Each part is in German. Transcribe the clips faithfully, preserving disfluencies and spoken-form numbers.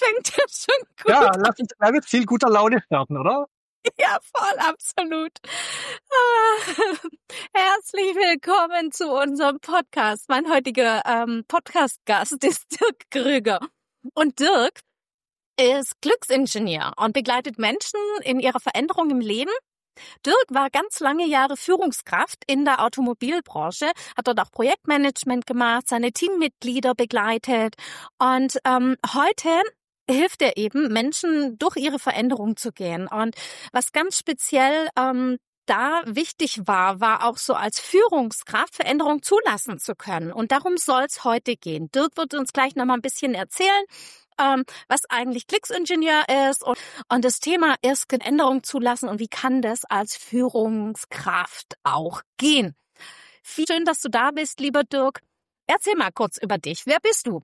fängt ja schon gut Ja, an. lass uns gleich mit viel guter Laune starten, oder? Ja, voll, absolut. Ah, herzlich willkommen zu unserem Podcast. Mein heutiger ähm, Podcast-Gast ist Dirk Krüger. Und Dirk ist Glücksingenieur und begleitet Menschen in ihrer Veränderung im Leben. Dirk war ganz lange Jahre Führungskraft in der Automobilbranche, hat dort auch Projektmanagement gemacht, seine Teammitglieder begleitet und ähm, heute hilft er eben, Menschen durch ihre Veränderung zu gehen. Und was ganz speziell ähm, da wichtig war, war auch so als Führungskraft Veränderung zulassen zu können. Und darum soll es heute gehen. Dirk wird uns gleich nochmal ein bisschen erzählen, ähm, was eigentlich Glücksingenieur ist. Und, und das Thema ist Veränderung zulassen und wie kann das als Führungskraft auch gehen. Viel schön, dass du da bist, lieber Dirk. Erzähl mal kurz über dich. Wer bist du?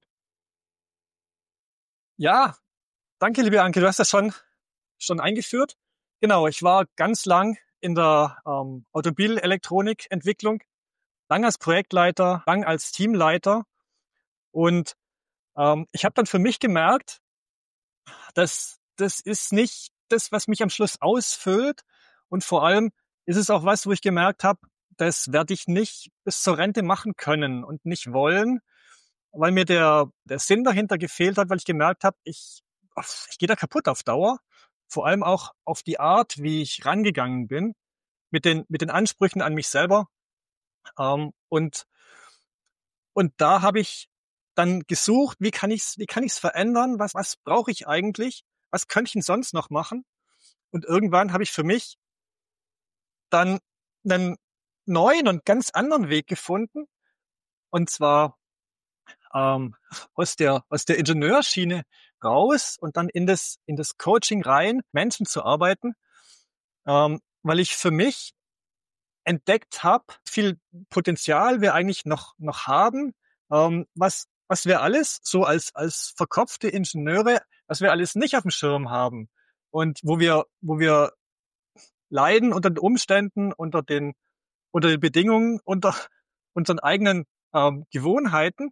Ja, danke, liebe Anke. Du hast das schon, schon eingeführt. Genau, ich war ganz lang in der ähm, Automobilelektronikentwicklung, lang als Projektleiter, lang als Teamleiter. Und ähm, ich habe dann für mich gemerkt, dass das ist nicht das, was mich am Schluss ausfüllt. Und vor allem ist es auch was, wo ich gemerkt habe, das werde ich nicht bis zur Rente machen können und nicht wollen, weil mir der, der Sinn dahinter gefehlt hat, weil ich gemerkt habe, ich, ich gehe da kaputt auf Dauer. Vor allem auch auf die Art, wie ich rangegangen bin, mit den, mit den Ansprüchen an mich selber. Ähm, und, und da habe ich dann gesucht, wie kann ich's, wie kann ich's verändern? Was, was brauche ich eigentlich? Was könnte ich denn sonst noch machen? Und irgendwann habe ich für mich dann einen neuen und ganz anderen Weg gefunden. Und zwar ähm, aus der aus der Ingenieurschiene raus und dann in das in das Coaching rein, Menschen zu arbeiten, ähm, weil ich für mich entdeckt habe, viel Potenzial wir eigentlich noch noch haben, ähm, was was wir alles so als als verkopfte Ingenieure, was wir alles nicht auf dem Schirm haben und wo wir wo wir leiden unter den Umständen, unter den unter den Bedingungen, unter unseren eigenen ähm, Gewohnheiten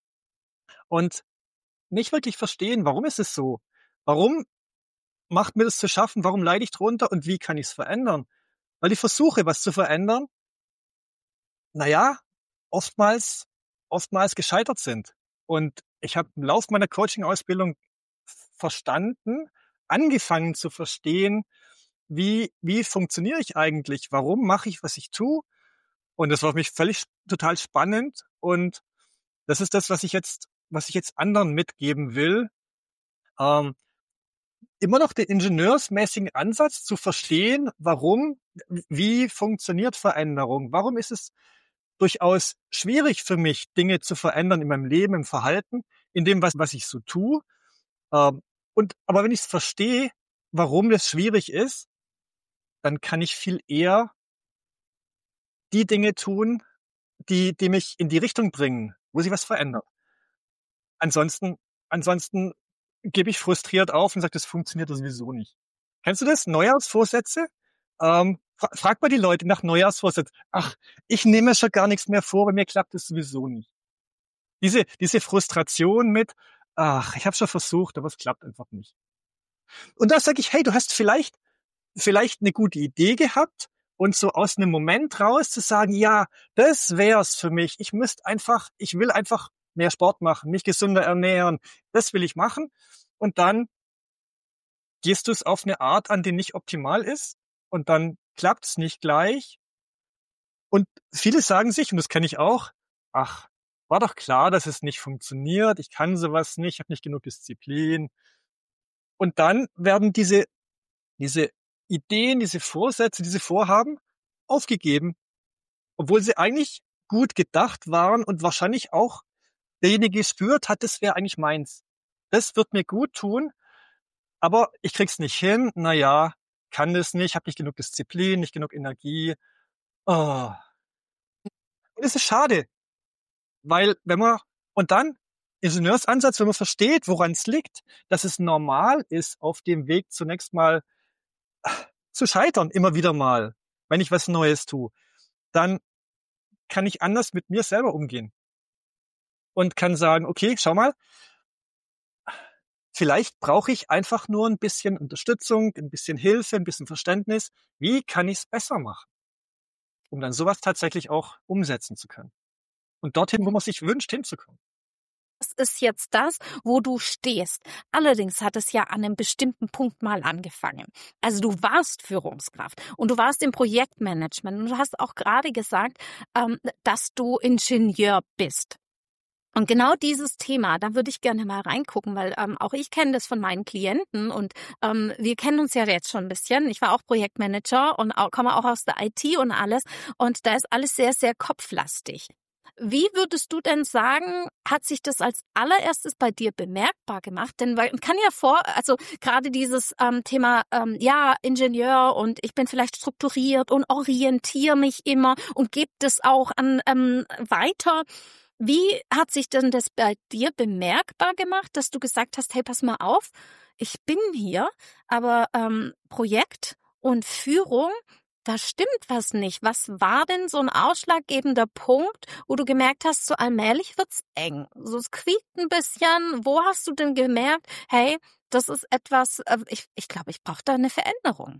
und nicht wirklich verstehen, warum ist es so? Warum macht mir das zu schaffen? Warum leide ich drunter und wie kann ich es verändern? Weil die Versuche, was zu verändern, naja, oftmals, oftmals gescheitert sind. Und ich habe im Laufe meiner Coaching-Ausbildung verstanden, angefangen zu verstehen, wie, wie funktioniere ich eigentlich? Warum mache ich, was ich tue? Und das war für mich völlig total spannend. Und das ist das, was ich jetzt, was ich jetzt anderen mitgeben will. Ähm, immer noch den ingenieursmäßigen Ansatz zu verstehen, warum, wie funktioniert Veränderung? Warum ist es durchaus schwierig für mich, Dinge zu verändern in meinem Leben, im Verhalten, in dem, was, was ich so tue? Ähm, und, aber wenn ich es verstehe, warum das schwierig ist, dann kann ich viel eher die Dinge tun, die, die mich in die Richtung bringen, wo sich was verändert. Ansonsten, ansonsten gebe ich frustriert auf und sage, das funktioniert sowieso nicht. Kennst du das? Neujahrsvorsätze? Ähm, fra frag mal die Leute nach Neujahrsvorsätzen. Ach, ich nehme schon gar nichts mehr vor, bei mir klappt es sowieso nicht. Diese, diese Frustration mit, ach, ich habe schon versucht, aber es klappt einfach nicht. Und da sage ich, hey, du hast vielleicht, vielleicht eine gute Idee gehabt und so aus einem Moment raus zu sagen, ja, das wär's für mich. Ich müsste einfach, ich will einfach mehr Sport machen, mich gesünder ernähren. Das will ich machen. Und dann gehst du es auf eine Art an, die nicht optimal ist. Und dann klappt's nicht gleich. Und viele sagen sich, und das kenne ich auch, ach, war doch klar, dass es nicht funktioniert. Ich kann sowas nicht, ich habe nicht genug Disziplin. Und dann werden diese, diese Ideen, diese Vorsätze, diese Vorhaben aufgegeben, obwohl sie eigentlich gut gedacht waren und wahrscheinlich auch derjenige gespürt hat, das wäre eigentlich meins. Das wird mir gut tun, aber ich krieg's nicht hin. Na ja, kann das nicht, habe nicht genug Disziplin, nicht genug Energie. Oh. Und das ist schade, weil wenn man und dann Ingenieursansatz, wenn man versteht, woran es liegt, dass es normal ist, auf dem Weg zunächst mal zu scheitern, immer wieder mal, wenn ich was Neues tue, dann kann ich anders mit mir selber umgehen und kann sagen, okay, schau mal, vielleicht brauche ich einfach nur ein bisschen Unterstützung, ein bisschen Hilfe, ein bisschen Verständnis. Wie kann ich es besser machen, um dann sowas tatsächlich auch umsetzen zu können und dorthin, wo man sich wünscht, hinzukommen. Das ist jetzt das, wo du stehst. Allerdings hat es ja an einem bestimmten Punkt mal angefangen. Also du warst Führungskraft und du warst im Projektmanagement und du hast auch gerade gesagt, ähm, dass du Ingenieur bist. Und genau dieses Thema, da würde ich gerne mal reingucken, weil ähm, auch ich kenne das von meinen Klienten und ähm, wir kennen uns ja jetzt schon ein bisschen. Ich war auch Projektmanager und auch, komme auch aus der I T und alles und da ist alles sehr, sehr kopflastig. Wie würdest du denn sagen, hat sich das als allererstes bei dir bemerkbar gemacht? Denn weil man kann ja vor, also gerade dieses ähm, Thema, ähm, ja, Ingenieur und ich bin vielleicht strukturiert und orientiere mich immer und gebe das auch an ähm, weiter. Wie hat sich denn das bei dir bemerkbar gemacht, dass du gesagt hast, hey, pass mal auf, ich bin hier, aber ähm, Projekt und Führung, da stimmt was nicht. Was war denn so ein ausschlaggebender Punkt, wo du gemerkt hast, so allmählich wird's eng? So, es quiekt ein bisschen. Wo hast du denn gemerkt, hey, das ist etwas, äh, ich ich glaube, ich brauche da eine Veränderung?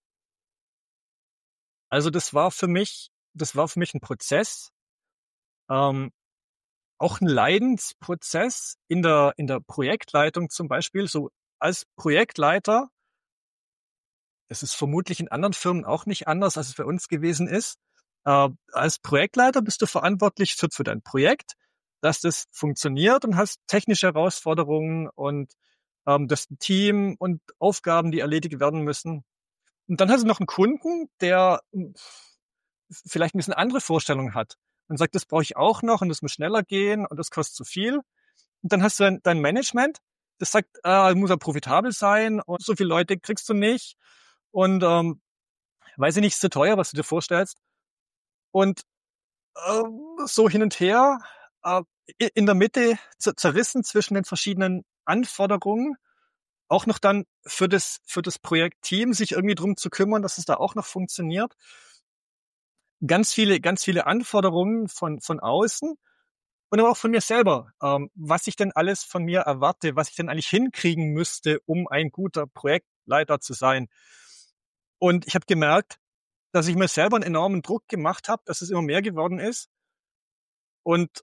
Also das war für mich, das war für mich ein Prozess, ähm, auch ein Leidensprozess in der in der Projektleitung zum Beispiel. So als Projektleiter, das ist vermutlich in anderen Firmen auch nicht anders, als es bei uns gewesen ist. Äh, als Projektleiter bist du verantwortlich für, für dein Projekt, dass das funktioniert und hast technische Herausforderungen und ähm, das Team und Aufgaben, die erledigt werden müssen. Und dann hast du noch einen Kunden, der hm, vielleicht ein bisschen andere Vorstellungen hat und sagt, das brauche ich auch noch und das muss schneller gehen und das kostet zu viel. Und dann hast du dein, dein Management, das sagt, äh, muss ja profitabel sein und so viele Leute kriegst du nicht. Und ähm, weiß ich nicht, ist zu teuer, was du dir vorstellst. Und ähm, so hin und her, äh, in der Mitte zerrissen zwischen den verschiedenen Anforderungen, auch noch dann für das, für das Projektteam sich irgendwie drum zu kümmern, dass es da auch noch funktioniert. Ganz viele, ganz viele Anforderungen von, von außen und aber auch von mir selber, ähm, was ich denn alles von mir erwarte, was ich denn eigentlich hinkriegen müsste, um ein guter Projektleiter zu sein. Und ich habe gemerkt, dass ich mir selber einen enormen Druck gemacht habe, dass es immer mehr geworden ist. Und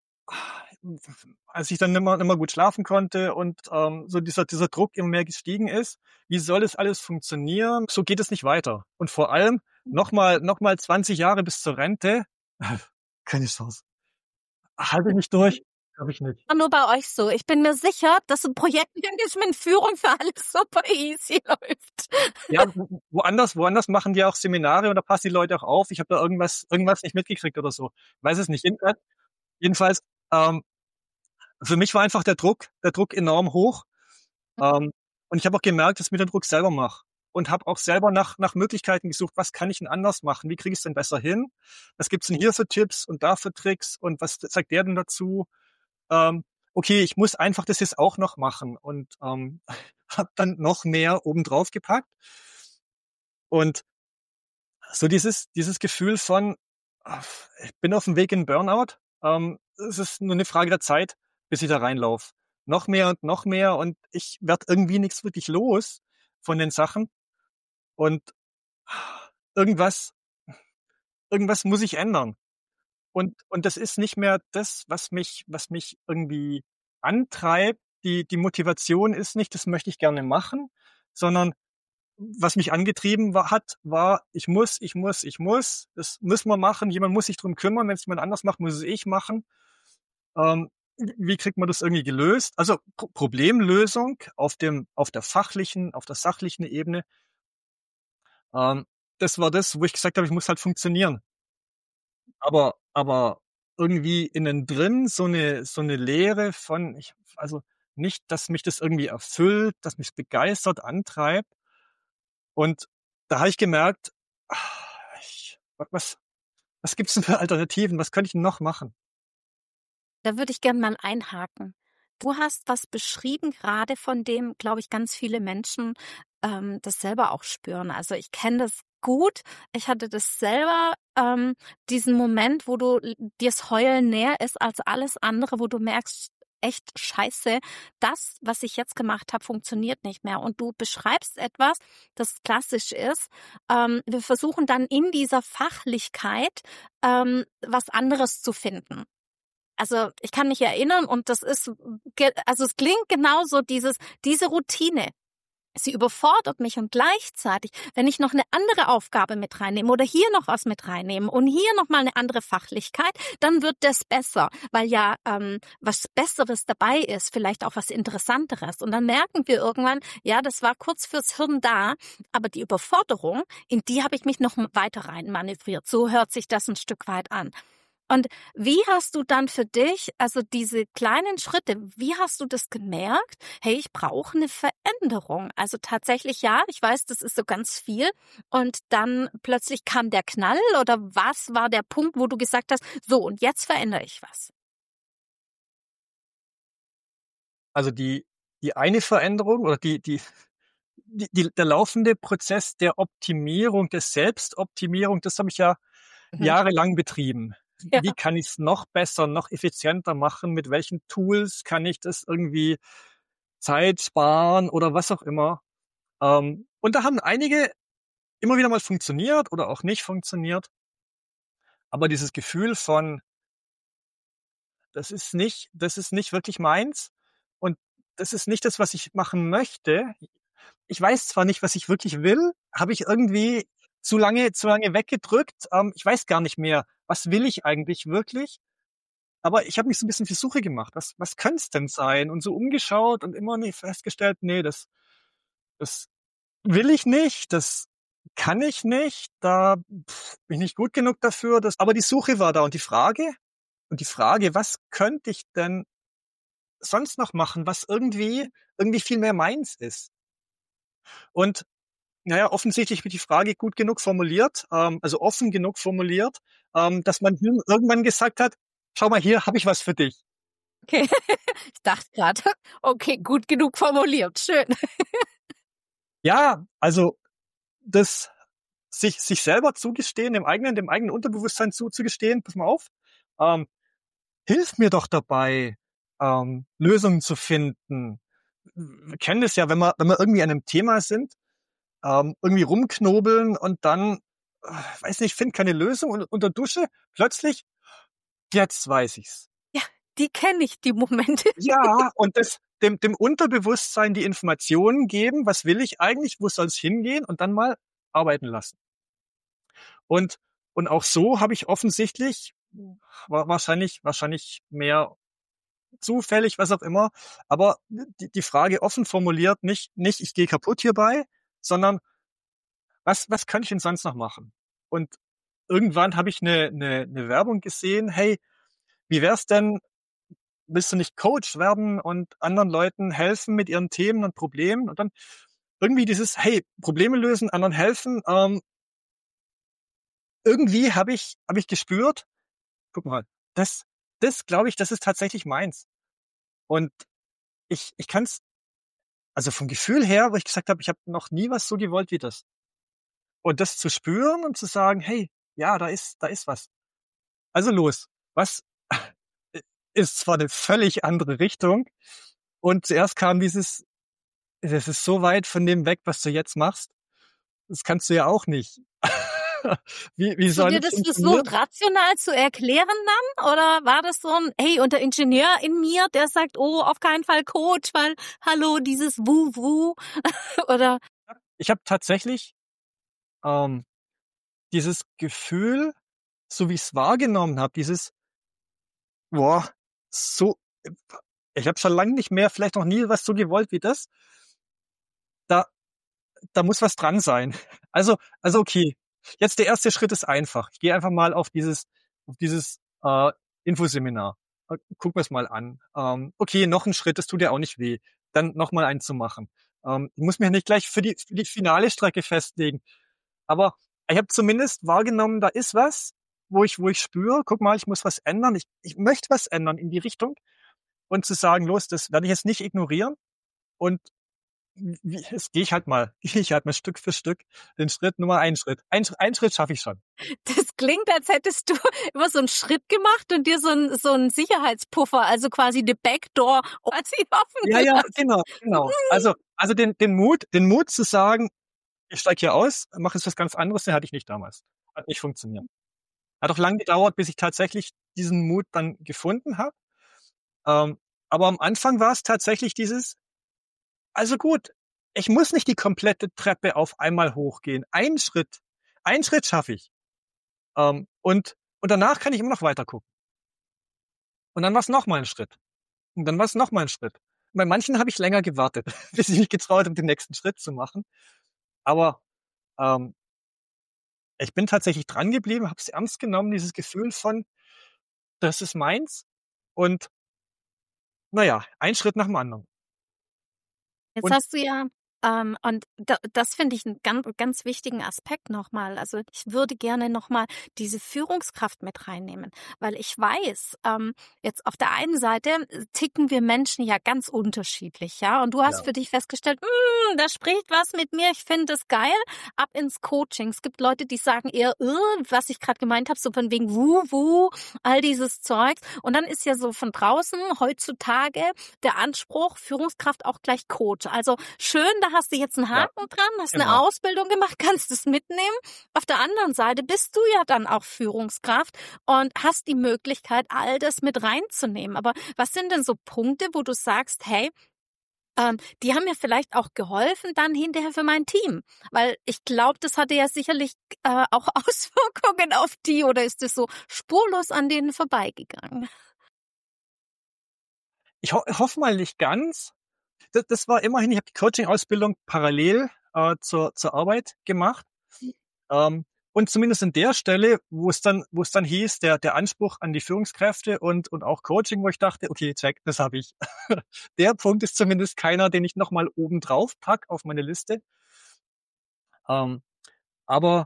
als ich dann nicht mehr, nicht mehr gut schlafen konnte und ähm, so dieser, dieser Druck immer mehr gestiegen ist, wie soll das alles funktionieren? So geht es nicht weiter. Und vor allem nochmal noch mal zwanzig Jahre bis zur Rente, keine Chance. Halte ich nicht durch, habe ich nicht. Nur bei euch so. Ich bin mir sicher, dass so Projektmanagement, Führung für alles super easy läuft. Ja, wo- woanders, woanders machen die auch Seminare und da passen die Leute auch auf. Ich habe da irgendwas, irgendwas nicht mitgekriegt oder so. Weiß es nicht. Jedenfalls, jedenfalls ähm, für mich war einfach der Druck, der Druck enorm hoch. Ähm, und ich habe auch gemerkt, dass ich mir den Druck selber mache. Und habe auch selber nach, nach Möglichkeiten gesucht, was kann ich denn anders machen? Wie kriege ich es denn besser hin? Was gibt's denn hier für Tipps und da für Tricks? Und was sagt der denn dazu? Ähm, okay, ich muss einfach das jetzt auch noch machen. Und ähm, habe dann noch mehr obendrauf gepackt. Und so dieses, dieses Gefühl von, ah, ich bin auf dem Weg in Burnout. Ähm, es ist nur eine Frage der Zeit, bis ich da reinlaufe. Noch mehr und noch mehr und ich werde irgendwie nichts wirklich los von den Sachen. Und irgendwas, irgendwas muss ich ändern. Und, und das ist nicht mehr das, was mich, was mich irgendwie antreibt. Die, die Motivation ist nicht, das möchte ich gerne machen, sondern was mich angetrieben war, hat, war, ich muss, ich muss, ich muss, das müssen wir machen, jemand muss sich drum kümmern, wenn es jemand anders macht, muss es ich machen. Ähm, wie kriegt man das irgendwie gelöst? Also Pro Problemlösung auf dem, auf der fachlichen, auf der sachlichen Ebene. Ähm, das war das, wo ich gesagt habe, ich muss halt funktionieren. Aber, aber irgendwie innen drin so eine, so eine Leere von, ich, also nicht, dass mich das irgendwie erfüllt, dass mich begeistert, antreibt. Und da habe ich gemerkt, ah, ich, was, was gibt's denn für Alternativen? Was könnte ich denn noch machen? Da würde ich gern mal einhaken. Du hast was beschrieben, gerade von dem, glaube ich, ganz viele Menschen ähm, das selber auch spüren. Also ich kenne das gut. Ich hatte das selber, ähm, diesen Moment, wo du dir's Heulen näher ist als alles andere, wo du merkst, echt scheiße, das, was ich jetzt gemacht habe, funktioniert nicht mehr. Und du beschreibst etwas, das klassisch ist. Ähm, wir versuchen dann in dieser Fachlichkeit ähm, was anderes zu finden. Also ich kann mich erinnern und das ist, also es klingt genauso, dieses, diese Routine. Sie überfordert mich und gleichzeitig, wenn ich noch eine andere Aufgabe mit reinnehme oder hier noch was mit reinnehme und hier noch mal eine andere Fachlichkeit, dann wird das besser, weil ja ähm, was Besseres dabei ist, vielleicht auch was Interessanteres. Und dann merken wir irgendwann, ja, das war kurz fürs Hirn da, aber die Überforderung, in die habe ich mich noch weiter rein manövriert. So hört sich das ein Stück weit an. Und wie hast du dann für dich, also diese kleinen Schritte, wie hast du das gemerkt? Hey, ich brauche eine Veränderung. Also tatsächlich, ja, ich weiß, das ist so ganz viel. Und dann plötzlich kam der Knall oder was war der Punkt, wo du gesagt hast, so und jetzt verändere ich was? Also die, die eine Veränderung oder die, die, die, die, der laufende Prozess der Optimierung, der Selbstoptimierung, das habe ich ja Mhm. jahrelang betrieben. Ja. Wie kann ich es noch besser, noch effizienter machen? Mit welchen Tools kann ich das irgendwie Zeit sparen oder was auch immer? Ähm, und da haben einige immer wieder mal funktioniert oder auch nicht funktioniert. Aber dieses Gefühl von, das ist nicht, das ist nicht wirklich meins und das ist nicht das, was ich machen möchte. Ich weiß zwar nicht, was ich wirklich will, habe ich irgendwie zu lange, zu lange weggedrückt. Ähm, ich weiß gar nicht mehr, was will ich eigentlich wirklich? Aber ich habe mich so ein bisschen auf die Suche gemacht. Was, was könnte es denn sein? Und so umgeschaut und immer nie festgestellt, nee, das, das will ich nicht, das kann ich nicht, da pff, bin ich nicht gut genug dafür. Das, aber die Suche war da und die Frage, und die Frage, was könnte ich denn sonst noch machen, was irgendwie, irgendwie viel mehr meins ist? Und naja, offensichtlich wird die Frage gut genug formuliert, ähm, also offen genug formuliert, ähm, dass mein Hirn irgendwann gesagt hat, schau mal hier, habe ich was für dich. Okay, ich dachte gerade, okay, gut genug formuliert, schön. Ja, also das sich sich selber zugestehen, dem eigenen dem eigenen Unterbewusstsein zuzugestehen, pass mal auf, ähm, hilf mir doch dabei, ähm, Lösungen zu finden. Wir kennen das ja, wenn wir wenn wir irgendwie an einem Thema sind, ähm, irgendwie rumknobeln und dann, äh, weiß nicht, finde keine Lösung und unter Dusche plötzlich, jetzt weiß ich's. Ja, die kenne ich, die Momente. Ja, und das dem dem Unterbewusstsein die Informationen geben, was will ich eigentlich, wo soll's hingehen und dann mal arbeiten lassen. Und und auch so habe ich offensichtlich wa wahrscheinlich wahrscheinlich mehr zufällig, was auch immer, aber die die Frage offen formuliert, nicht nicht ich gehe kaputt hierbei, sondern was was könnte ich denn sonst noch machen? Und irgendwann habe ich eine eine 'ne Werbung gesehen: „Hey, wie wär's denn, willst du nicht Coach werden und anderen Leuten helfen mit ihren Themen und Problemen?“ Und dann irgendwie dieses: „Hey, Probleme lösen, anderen helfen“, ähm, irgendwie habe ich habe ich gespürt, guck mal, das das glaube ich, das ist tatsächlich meins. Und ich ich kann's, also vom Gefühl her, wo ich gesagt habe, ich habe noch nie was so gewollt wie das. Und das zu spüren und zu sagen: „Hey, ja, da ist da ist was. Also los.“ Was ist zwar eine völlig andere Richtung und zuerst kam dieses: „Das ist so weit von dem weg, was du jetzt machst. Das kannst du ja auch nicht.“ Wie wie Hast du soll dir das das funktionieren? versucht, rational zu erklären dann? Oder war das so ein, hey, und der Ingenieur in mir, der sagt, oh, auf keinen Fall Coach, weil, hallo, dieses Wu-Wu? Oder, Ich habe tatsächlich, ähm, dieses Gefühl, so wie ich's wahrgenommen habe, dieses: „Boah, so ich habe schon lange nicht mehr, vielleicht noch nie was so gewollt wie das. Da da muss was dran sein.“ Also also okay, jetzt der erste Schritt ist einfach. Ich gehe einfach mal auf dieses auf dieses, äh, Infoseminar. Äh, gucken wir's mal an. Ähm, okay, noch ein Schritt, das tut ja auch nicht weh, dann noch mal einen zu machen. Ähm, ich muss mich nicht gleich für die für die finale Strecke festlegen, aber ich habe zumindest wahrgenommen, da ist was, wo ich wo ich spüre, guck mal, ich muss was ändern. Ich ich möchte was ändern in die Richtung und zu sagen: „Los, das werde ich jetzt nicht ignorieren und wie, jetzt gehe ich halt mal, gehe ich halt mal Stück für Stück den Schritt, nur mal einen Schritt. Ein, einen Schritt schaffe ich schon. Das klingt, als hättest du immer so einen Schritt gemacht und dir so ein so ein Sicherheitspuffer, also quasi eine Backdoor quasi offen Ja, ja, gelassen. genau, genau. Also, also den, den Mut, den Mut zu sagen, ich steige hier aus, mache jetzt was ganz anderes, den hatte ich nicht damals. Hat nicht funktioniert. Hat auch lange gedauert, bis ich tatsächlich diesen Mut dann gefunden habe. Ähm, aber am Anfang war es tatsächlich dieses, also gut, ich muss nicht die komplette Treppe auf einmal hochgehen. Ein Schritt, ein Schritt schaffe ich. Ähm, und, und danach kann ich immer noch weiter gucken. Und dann war es noch mal ein Schritt. Und dann war es noch mal ein Schritt. Und bei manchen habe ich länger gewartet, bis ich mich getraut habe, den nächsten Schritt zu machen. Aber ähm, ich bin tatsächlich dran geblieben, habe es ernst genommen, dieses Gefühl von, das ist meins. Und naja, ein Schritt nach dem anderen. Jetzt Und hast du ja, ähm, und da, das finde ich einen ganz, ganz wichtigen Aspekt nochmal. Also ich würde gerne nochmal diese Führungskraft mit reinnehmen, weil ich weiß, ähm, jetzt auf der einen Seite ticken wir Menschen ja ganz unterschiedlich, ja. Und du hast ja, für dich festgestellt, "Mm, da spricht was mit mir, ich finde das geil, ab ins Coaching. Es gibt Leute, die sagen eher, "Äh", was ich gerade gemeint habe, so von wegen wuh, wuh, all dieses Zeug. Und dann ist ja so von draußen heutzutage der Anspruch, Führungskraft auch gleich Coach. Also schön, da hast du jetzt einen ja, Haken dran, hast eine genau. Ausbildung gemacht, kannst es mitnehmen. Auf der anderen Seite bist du ja dann auch Führungskraft und hast die Möglichkeit, all das mit reinzunehmen. Aber was sind denn so Punkte, wo du sagst, hey, ähm, die haben mir vielleicht auch geholfen dann hinterher für mein Team? Weil ich glaube, das hatte ja sicherlich äh, auch Auswirkungen auf die, oder ist es so spurlos an denen vorbeigegangen? Ich ho hoffe mal nicht ganz. Das, das war immerhin, ich habe die Coaching-Ausbildung parallel äh, zur, zur Arbeit gemacht. Ähm, und zumindest an der Stelle, wo es dann, wo es dann hieß, der, der Anspruch an die Führungskräfte und, und auch Coaching, wo ich dachte, okay, check, das habe ich. Der Punkt ist zumindest keiner, den ich nochmal oben drauf pack auf meine Liste. Ähm, aber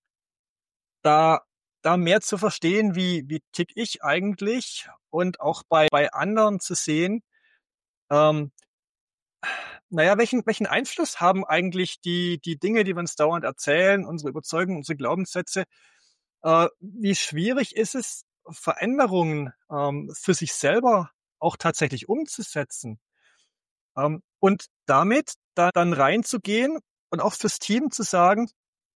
da, da mehr zu verstehen, wie, wie tick ich eigentlich und auch bei, bei anderen zu sehen, ähm, naja, welchen, welchen Einfluss haben eigentlich die, die Dinge, die wir uns dauernd erzählen, unsere Überzeugungen, unsere Glaubenssätze, äh, wie schwierig ist es, Veränderungen ähm, für sich selber auch tatsächlich umzusetzen, ähm, und damit da dann reinzugehen und auch fürs Team zu sagen,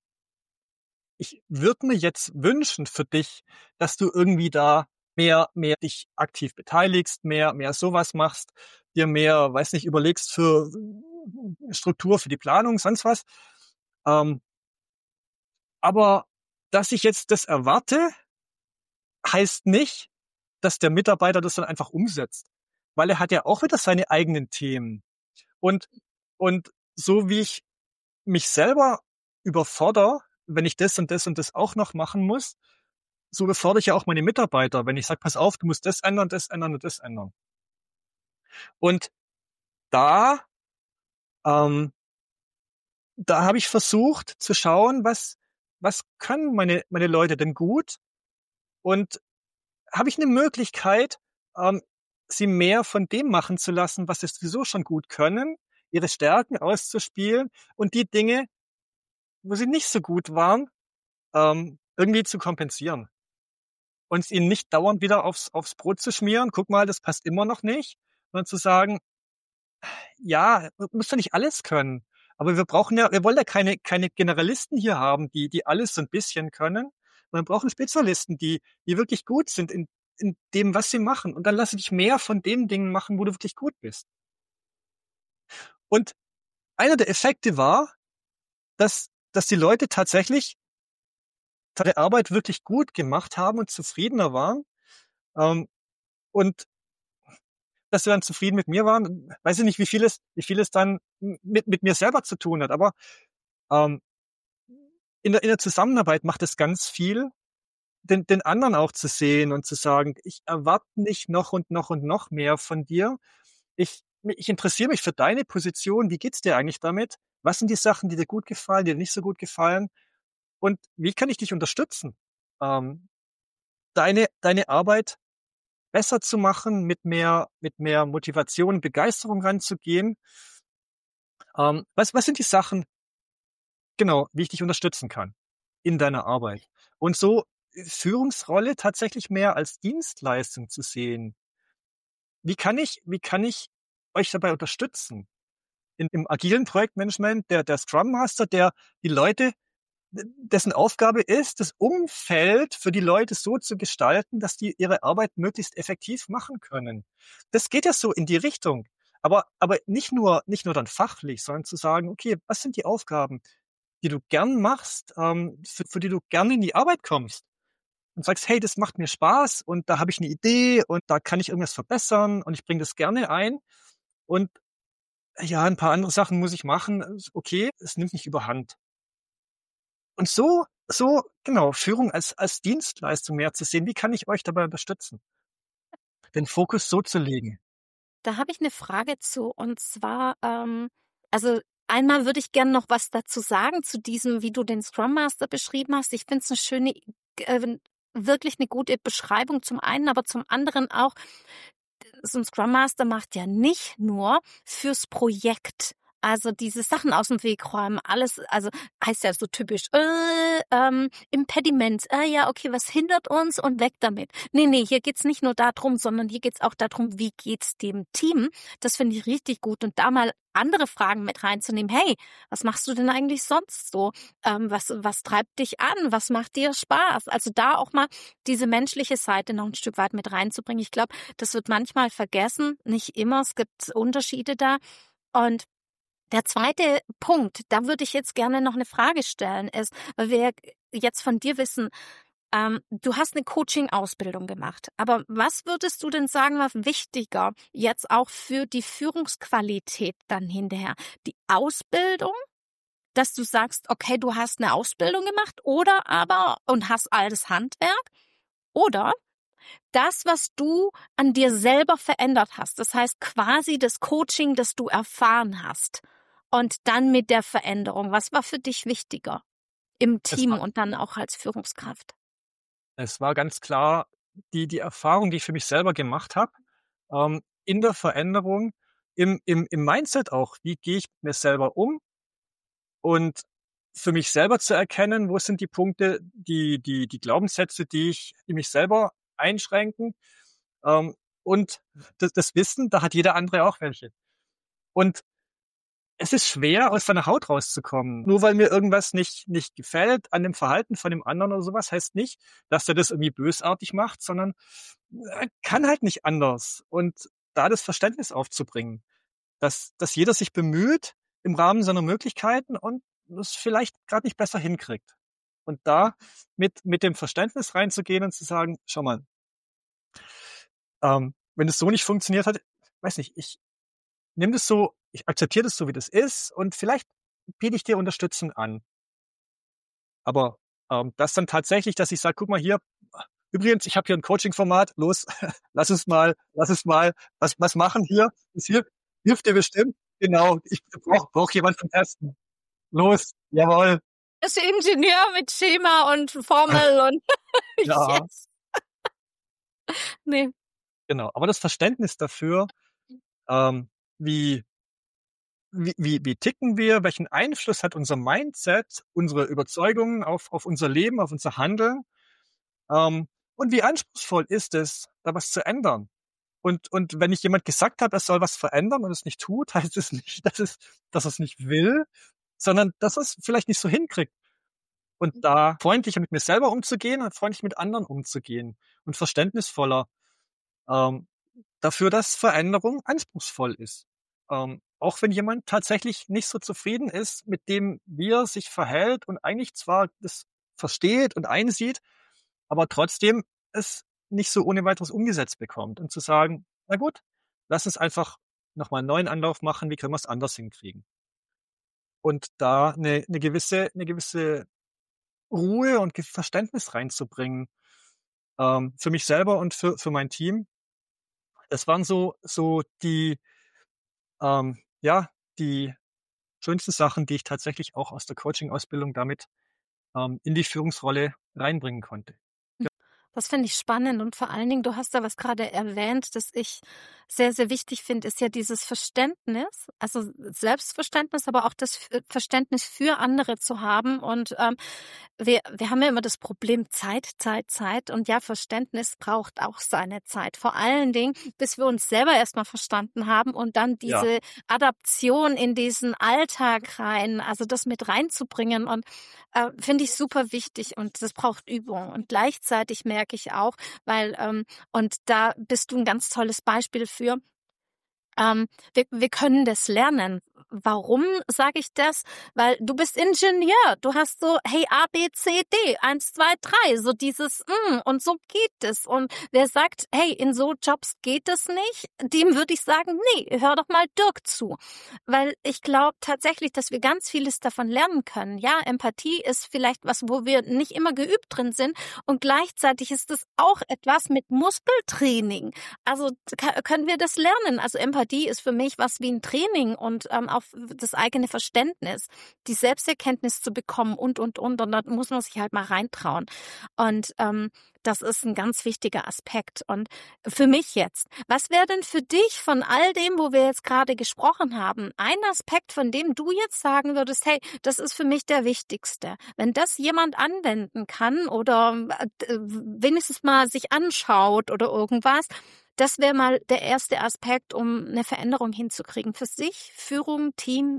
ich würde mir jetzt wünschen für dich, dass du irgendwie da mehr, mehr dich aktiv beteiligst, mehr, mehr sowas machst, dir mehr, weiß nicht, überlegst für Struktur, für die Planung, sonst was. Ähm, aber dass ich jetzt das erwarte, heißt nicht, dass der Mitarbeiter das dann einfach umsetzt, weil er hat ja auch wieder seine eigenen Themen. Und, und so wie ich mich selber überfordere, wenn ich das und das und das auch noch machen muss, so befordere ich ja auch meine Mitarbeiter, wenn ich sage, pass auf, du musst das ändern, das ändern und das ändern. Und da, ähm, da habe ich versucht zu schauen, was, was können meine, meine Leute denn gut? Und habe ich eine Möglichkeit, ähm, sie mehr von dem machen zu lassen, was sie sowieso schon gut können, ihre Stärken auszuspielen und die Dinge, wo sie nicht so gut waren, ähm, irgendwie zu kompensieren. Und es ihnen nicht dauernd wieder aufs, aufs Brot zu schmieren, guck mal, das passt immer noch nicht, sondern zu sagen, ja, du musst ja nicht alles können. Aber wir brauchen ja, wir wollen ja keine, keine Generalisten hier haben, die, die alles so ein bisschen können. Wir brauchen Spezialisten, die, die wirklich gut sind in, in dem, was sie machen. Und dann lasse dich mehr von den Dingen machen, wo du wirklich gut bist. Und einer der Effekte war, dass, dass die Leute tatsächlich ihre Arbeit wirklich gut gemacht haben und zufriedener waren. Ähm, und dass sie dann zufrieden mit mir waren. Weiß ich nicht, wie viel es, wie viel es dann mit, mit mir selber zu tun hat. Aber ähm, in der, in der Zusammenarbeit macht es ganz viel, den, den anderen auch zu sehen und zu sagen, ich erwarte nicht noch und noch und noch mehr von dir. Ich, ich interessiere mich für deine Position. Wie geht's dir eigentlich damit? Was sind die Sachen, die dir gut gefallen, die dir nicht so gut gefallen? Und wie kann ich dich unterstützen, ähm, deine, deine Arbeit besser zu machen, mit mehr, mit mehr Motivation und Begeisterung ranzugehen? Ähm, was, was sind die Sachen, genau, wie ich dich unterstützen kann in deiner Arbeit? Und so äh, Führungsrolle tatsächlich mehr als Dienstleistung zu sehen. Wie kann ich, wie kann ich euch dabei unterstützen? In, Im agilen Projektmanagement, der, der Scrum Master, der die Leute, dessen Aufgabe ist, das Umfeld für die Leute so zu gestalten, dass die ihre Arbeit möglichst effektiv machen können. Das geht ja so in die Richtung. Aber, aber nicht nur, nicht nur dann fachlich, sondern zu sagen, okay, was sind die Aufgaben, die du gern machst, ähm, für, für die du gerne in die Arbeit kommst und sagst, hey, das macht mir Spaß und da habe ich eine Idee und da kann ich irgendwas verbessern und ich bringe das gerne ein und ja, ein paar andere Sachen muss ich machen. Ist okay, es nimmt nicht überhand. Und so, so, genau, Führung als, als Dienstleistung mehr zu sehen. Wie kann ich euch dabei unterstützen, den Fokus so zu legen? Da habe ich eine Frage zu und zwar, ähm, also einmal würde ich gerne noch was dazu sagen zu diesem, wie du den Scrum Master beschrieben hast. Ich finde es eine schöne, äh, wirklich eine gute Beschreibung zum einen, aber zum anderen auch, so ein Scrum Master macht ja nicht nur fürs Projekt, also diese Sachen aus dem Weg räumen, alles, also heißt ja so typisch, äh, ähm, Impediment, äh, ja, okay, was hindert uns und weg damit. Nee, nee, hier geht's nicht nur darum, sondern hier geht's auch darum, wie geht's dem Team. Das finde ich richtig gut und da mal andere Fragen mit reinzunehmen. Hey, was machst du denn eigentlich sonst so? Ähm, was, was treibt dich an? Was macht dir Spaß? Also da auch mal diese menschliche Seite noch ein Stück weit mit reinzubringen. Ich glaube, das wird manchmal vergessen, nicht immer, es gibt Unterschiede da. Und der zweite Punkt, da würde ich jetzt gerne noch eine Frage stellen, ist, weil wir jetzt von dir wissen, ähm, du hast eine Coaching-Ausbildung gemacht. Aber was würdest du denn sagen, war wichtiger jetzt auch für die Führungsqualität dann hinterher? Die Ausbildung, dass du sagst, okay, du hast eine Ausbildung gemacht oder aber und hast altes Handwerk oder das, was du an dir selber verändert hast, das heißt quasi das Coaching, das du erfahren hast und dann mit der Veränderung, was war für dich wichtiger im Es Team war, und dann auch als Führungskraft? es war ganz klar die, die Erfahrung, die ich für mich selber gemacht habe, ähm, in der Veränderung, im, im, im Mindset auch. Wie gehe ich mit mir selber um? Und für mich selber zu erkennen, wo sind die Punkte, die, die, die Glaubenssätze, die ich, die mich selber einschränken. Ähm, und das, das Wissen, da hat jeder andere auch welche. Und es ist schwer, aus seiner Haut rauszukommen. Nur weil mir irgendwas nicht, nicht gefällt an dem Verhalten von dem anderen oder sowas, heißt nicht, dass er das irgendwie bösartig macht, sondern er kann halt nicht anders. Und da das Verständnis aufzubringen, dass, dass jeder sich bemüht im Rahmen seiner Möglichkeiten und es vielleicht gerade nicht besser hinkriegt. Und da mit, mit dem Verständnis reinzugehen und zu sagen, schau mal, ähm, wenn es so nicht funktioniert hat, weiß nicht, ich nehme das so, ich akzeptiere das so, wie das ist und vielleicht biete ich dir Unterstützung an. Aber ähm, das dann tatsächlich, dass ich sage, guck mal hier, übrigens, ich habe hier ein Coaching-Format, los, lass uns mal, lass uns mal was, was machen hier. Das hilft, hilft dir bestimmt. Genau, ich brauche brauch jemand zum Testen. Los, jawohl. Bist du Ingenieur mit Schema und Formel und Ja, yes. Nee. genau. Aber das Verständnis dafür, ähm, wie, wie, wie, wie ticken wir, welchen Einfluss hat unser Mindset, unsere Überzeugungen auf, auf unser Leben, auf unser Handeln, ähm, und wie anspruchsvoll ist es, da was zu ändern. Und, und wenn ich jemand gesagt habe, er soll was verändern und es nicht tut, heißt es nicht, dass es, dass er es nicht will, sondern dass er es vielleicht nicht so hinkriegt. Und da freundlicher mit mir selber umzugehen und freundlich mit anderen umzugehen und verständnisvoller ähm, dafür, dass Veränderung anspruchsvoll ist. Ähm, auch wenn jemand tatsächlich nicht so zufrieden ist mit dem, wie er sich verhält und eigentlich zwar das versteht und einsieht, aber trotzdem es nicht so ohne weiteres umgesetzt bekommt. Und zu sagen, na gut, lass uns einfach nochmal einen neuen Anlauf machen, wie können wir es anders hinkriegen? Und da eine, eine gewisse, eine gewisse Ruhe und Ge- Verständnis reinzubringen, ähm, für mich selber und für, für mein Team. Das waren so, so die, ähm, ja, die schönsten Sachen, die ich tatsächlich auch aus der Coaching-Ausbildung damit ähm, in die Führungsrolle reinbringen konnte. Das finde ich spannend und vor allen Dingen, du hast da was gerade erwähnt, das ich sehr, sehr wichtig finde, ist ja dieses Verständnis, also Selbstverständnis, aber auch das F Verständnis für andere zu haben. Und ähm, wir, wir haben ja immer das Problem Zeit, Zeit, Zeit. Und ja, Verständnis braucht auch seine Zeit. Vor allen Dingen, bis wir uns selber erstmal verstanden haben und dann Ja, diese Adaption in diesen Alltag rein, also das mit reinzubringen. Und äh, finde ich super wichtig und das braucht Übung. Und gleichzeitig merke ich auch, weil, ähm, und da bist du ein ganz tolles Beispiel für, ähm, wir, wir können das lernen. Warum sage ich das? Weil du bist Ingenieur. Du hast so, hey, A, B, C, D, eins, zwei, drei, so dieses, mm, und so geht es. Und wer sagt, hey, in so Jobs geht es nicht, dem würde ich sagen, nee, hör doch mal Dirk zu. Weil ich glaube tatsächlich, dass wir ganz vieles davon lernen können. Ja, Empathie ist vielleicht was, wo wir nicht immer geübt drin sind. Und gleichzeitig ist es auch etwas mit Muskeltraining. Also ka- können wir das lernen? Also Empathie ist für mich was wie ein Training und ähm, auf das eigene Verständnis, die Selbsterkenntnis zu bekommen und, und, und. Und da muss man sich halt mal reintrauen. Und ähm, das ist ein ganz wichtiger Aspekt. Und für mich jetzt, was wäre denn für dich von all dem, wo wir jetzt gerade gesprochen haben, ein Aspekt, von dem du jetzt sagen würdest, hey, das ist für mich der wichtigste. Wenn das jemand anwenden kann oder äh, wenigstens mal sich anschaut oder irgendwas, das wäre mal der erste Aspekt, um eine Veränderung hinzukriegen. Für sich, Führung, Team.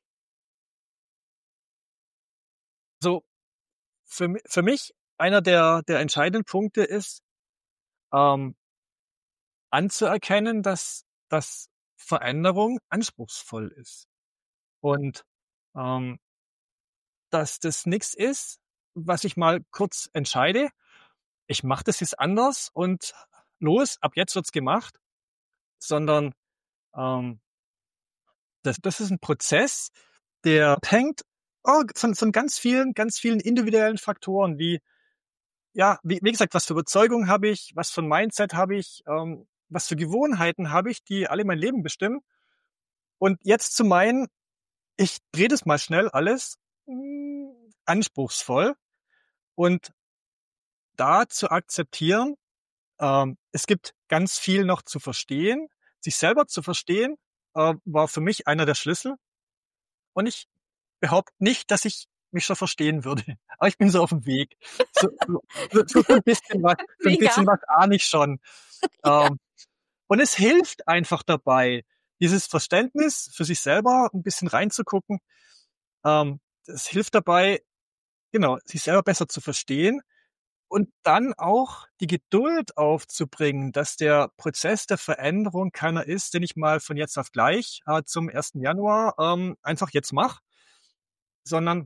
so für, mi- für mich einer der, der entscheidenden Punkte ist, ähm, anzuerkennen, dass, dass Veränderung anspruchsvoll ist und ähm, dass das nichts ist, was ich mal kurz entscheide. Ich mache das jetzt anders und los, ab jetzt wird's gemacht, sondern ähm, das, das ist ein Prozess, der hängt oh, von, von ganz vielen, ganz vielen individuellen Faktoren, wie, ja, wie, wie gesagt, was für Überzeugungen habe ich, was für ein Mindset habe ich, ähm, was für Gewohnheiten habe ich, die alle mein Leben bestimmen. Und jetzt zu meinen, ich drehe das mal schnell alles, mh, anspruchsvoll und da zu akzeptieren, ähm, es gibt ganz viel noch zu verstehen. Sich selber zu verstehen, äh, war für mich einer der Schlüssel. Und ich behaupte nicht, dass ich mich schon verstehen würde. Aber ich bin so auf dem Weg. So, so, so so ein bisschen was, so ein Mega. bisschen was ahne ich schon. Ja. Ähm, und es hilft einfach dabei, dieses Verständnis für sich selber ein bisschen reinzugucken. Ähm, es hilft dabei, genau, sich selber besser zu verstehen und dann auch die Geduld aufzubringen, dass der Prozess der Veränderung keiner ist, den ich mal von jetzt auf gleich äh, zum ersten Januar ähm, einfach jetzt mache, sondern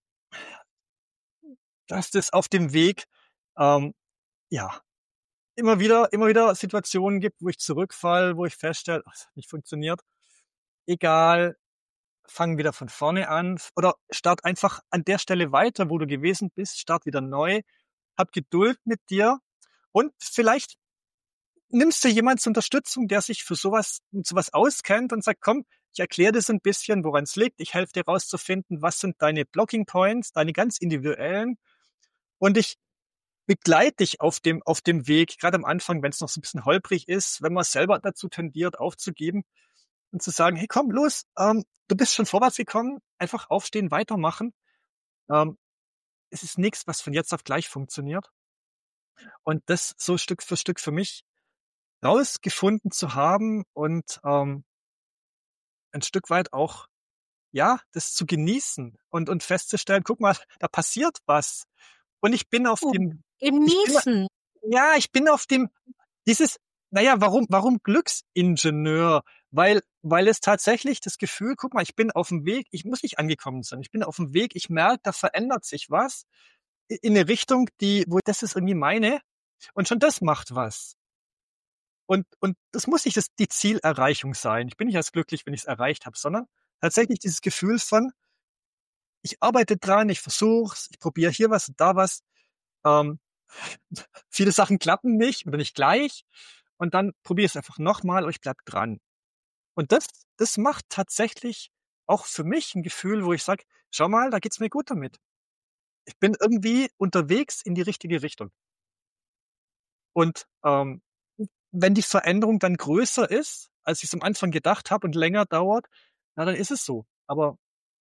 dass das auf dem Weg ähm, ja immer wieder immer wieder Situationen gibt, wo ich zurückfall, wo ich feststelle, ach, es hat nicht funktioniert. Egal, fang wieder von vorne an oder start einfach an der Stelle weiter, wo du gewesen bist, start wieder neu, hab Geduld mit dir und vielleicht nimmst du jemand zur Unterstützung, der sich für sowas mit sowas auskennt und sagt, komm, ich erkläre das ein bisschen, woran es liegt. Ich helfe dir rauszufinden, was sind deine Blocking Points, deine ganz individuellen. Und ich begleite dich auf dem, auf dem Weg, gerade am Anfang, wenn es noch so ein bisschen holprig ist, wenn man selber dazu tendiert, aufzugeben und zu sagen, hey, komm, los, ähm, du bist schon vorwärts gekommen, einfach aufstehen, weitermachen. Ähm, es ist nichts, was von jetzt auf gleich funktioniert. Und das so Stück für Stück für mich rausgefunden zu haben und ähm, ein Stück weit auch, ja, das zu genießen und, und festzustellen, guck mal, da passiert was. Und ich bin auf Oh, dem, ich bin, genießen. ja, ich bin auf dem, dieses, naja, warum, warum Glücksingenieur? Weil, weil es tatsächlich das Gefühl, guck mal, ich bin auf dem Weg, ich muss nicht angekommen sein, ich bin auf dem Weg, ich merke, da verändert sich was in eine Richtung, die, wo das ist irgendwie meine. Und schon das macht was. Und, und das muss nicht das, die Zielerreichung sein. Ich bin nicht erst glücklich, wenn ich es erreicht habe, sondern tatsächlich dieses Gefühl von, ich arbeite dran, ich versuch's, ich probiere hier was und da was. Ähm, viele Sachen klappen nicht oder nicht gleich. Und dann probiere ich es einfach nochmal und ich bleib dran. Und das, das macht tatsächlich auch für mich ein Gefühl, wo ich sage, schau mal, da geht's mir gut damit. Ich bin irgendwie unterwegs in die richtige Richtung. Und ähm, wenn die Veränderung dann größer ist, als ich es am Anfang gedacht habe und länger dauert, na, dann ist es so. Aber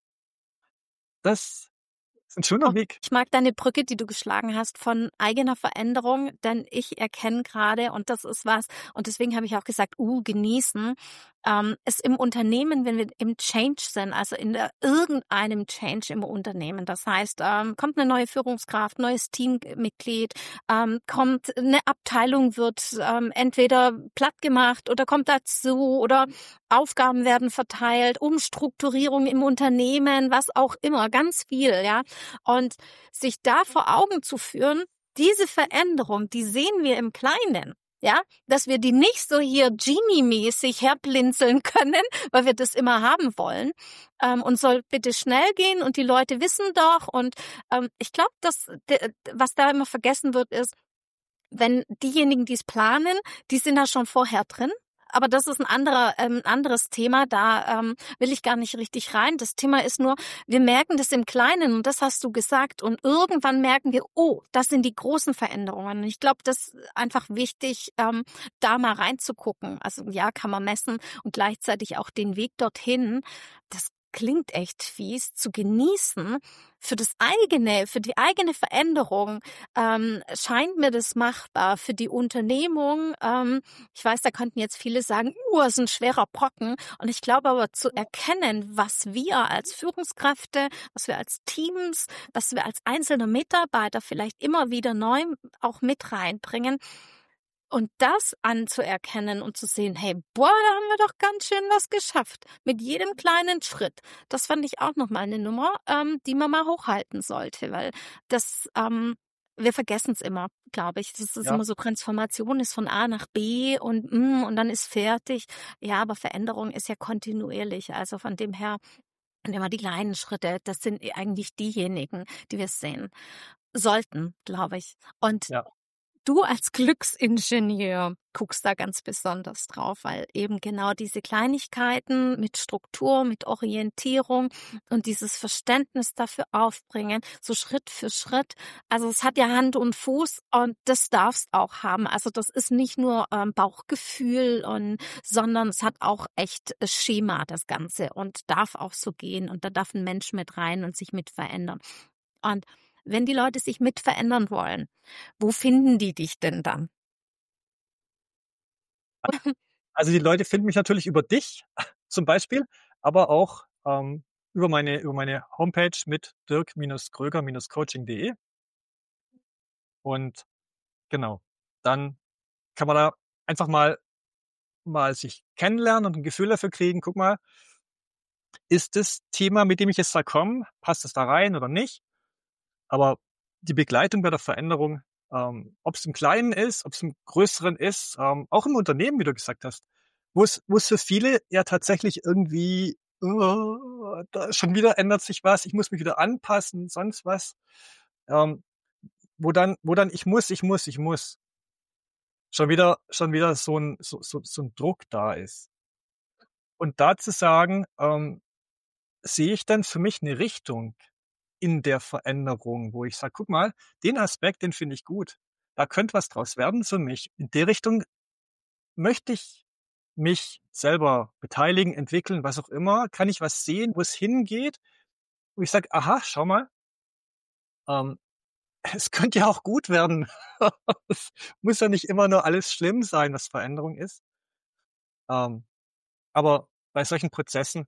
das ist ein schöner Oh, Weg. ich mag deine Brücke, die du geschlagen hast von eigener Veränderung, denn ich erkenne gerade, und das ist was, und deswegen habe ich auch gesagt, uh, genießen, ähm, es im Unternehmen, wenn wir im Change sind, also in der, irgendeinem Change im Unternehmen, das heißt, ähm, kommt eine neue Führungskraft, neues Teammitglied, ähm, kommt eine Abteilung, wird ähm, entweder platt gemacht oder kommt dazu oder Aufgaben werden verteilt, Umstrukturierung im Unternehmen, was auch immer, ganz viel, ja. Und sich da vor Augen zu führen, diese Veränderung, die sehen wir im Kleinen. Ja, dass wir die nicht so hier Genie-mäßig herblinzeln können, weil wir das immer haben wollen. Ähm, und soll bitte schnell gehen und die Leute wissen doch. Und ähm, ich glaube, dass de, was da immer vergessen wird, ist, wenn diejenigen, die es planen, die sind da schon vorher drin. Aber das ist ein anderer, ähm, anderes Thema. Da ähm, will ich gar nicht richtig rein. Das Thema ist nur, wir merken das im Kleinen und das hast du gesagt. Und irgendwann merken wir, oh, das sind die großen Veränderungen. Und ich glaube, das ist einfach wichtig, ähm, da mal reinzugucken. Also ja, kann man messen und gleichzeitig auch den Weg dorthin. Das klingt echt fies, zu genießen. Für das eigene, für die eigene Veränderung ähm, scheint mir das machbar. Für die Unternehmung, ähm, ich weiß, da könnten jetzt viele sagen, uh, ist ein schwerer Brocken. Und ich glaube aber zu erkennen, was wir als Führungskräfte, was wir als Teams, was wir als einzelne Mitarbeiter vielleicht immer wieder neu auch mit reinbringen, und das anzuerkennen und zu sehen, hey, boah, da haben wir doch ganz schön was geschafft. Mit jedem kleinen Schritt. Das fand ich auch nochmal eine Nummer, ähm, die man mal hochhalten sollte, weil das, ähm, wir vergessen es immer, glaube ich. Das ist Ja, immer so, Transformation ist von A nach B und, mm, und dann ist fertig. Ja, aber Veränderung ist ja kontinuierlich. Also von dem her, und immer die kleinen Schritte, das sind eigentlich diejenigen, die wir sehen sollten, glaube ich. Und ja. du als Glücksingenieur guckst da ganz besonders drauf, weil eben genau diese Kleinigkeiten mit Struktur, mit Orientierung und dieses Verständnis dafür aufbringen, so Schritt für Schritt. Also es hat ja Hand und Fuß und das darfst auch haben. Also das ist nicht nur ähm, Bauchgefühl, und, sondern es hat auch echt Schema, das Ganze, und darf auch so gehen. Und da darf ein Mensch mit rein und sich mit verändern. Und wenn die Leute sich mit verändern wollen, wo finden die dich denn dann? Also die Leute finden mich natürlich über dich zum Beispiel, aber auch ähm, über meine über meine Homepage mit dirk-gröger-coaching punkt de. Und genau, dann kann man da einfach mal mal sich kennenlernen und ein Gefühl dafür kriegen, guck mal, ist das Thema, mit dem ich jetzt da komme, passt es da rein oder nicht? Aber die Begleitung bei der Veränderung, ähm, ob es im Kleinen ist, ob es im Größeren ist, ähm, auch im Unternehmen, wie du gesagt hast, wo es wo es für viele ja tatsächlich irgendwie, äh, da schon wieder ändert sich was, ich muss mich wieder anpassen, sonst was, ähm, wo dann wo dann ich muss, ich muss, ich muss, schon wieder schon wieder so ein so so so 'n Druck da ist. Und da zu sagen, ähm, sehe ich dann für mich eine Richtung in der Veränderung, wo ich sage: „Guck mal, den Aspekt, den finde ich gut. Da könnte was draus werden für mich. In der Richtung möchte ich mich selber beteiligen, entwickeln, was auch immer. Kann ich was sehen, wo es hingeht?“ Wo ich sage: „Aha, schau mal, ähm, es könnte ja auch gut werden.“ Es muss ja nicht immer nur alles schlimm sein, was Veränderung ist. Ähm, aber bei solchen Prozessen,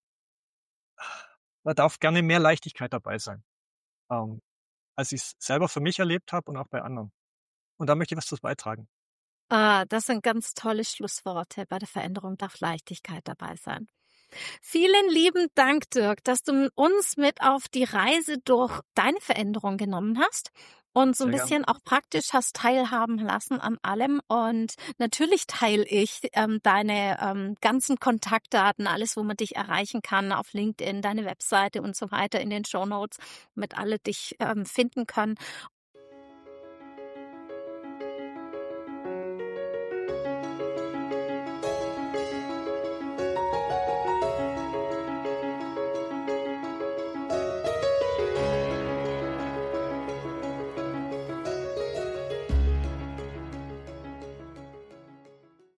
da darf gerne mehr Leichtigkeit dabei sein, ähm, als ich's selber für mich erlebt habe und auch bei anderen. Und da möchte ich was dazu beitragen. Ah, das sind ganz tolle Schlussworte. Bei der Veränderung darf Leichtigkeit dabei sein. Vielen lieben Dank, Dirk, dass du uns mit auf die Reise durch deine Veränderung genommen hast und so ein Sehr gern. bisschen auch praktisch hast teilhaben lassen an allem. Und natürlich teile ich ähm, deine ähm, ganzen Kontaktdaten, alles, wo man dich erreichen kann, auf LinkedIn, deine Webseite und so weiter in den Shownotes, damit alle dich ähm, finden können.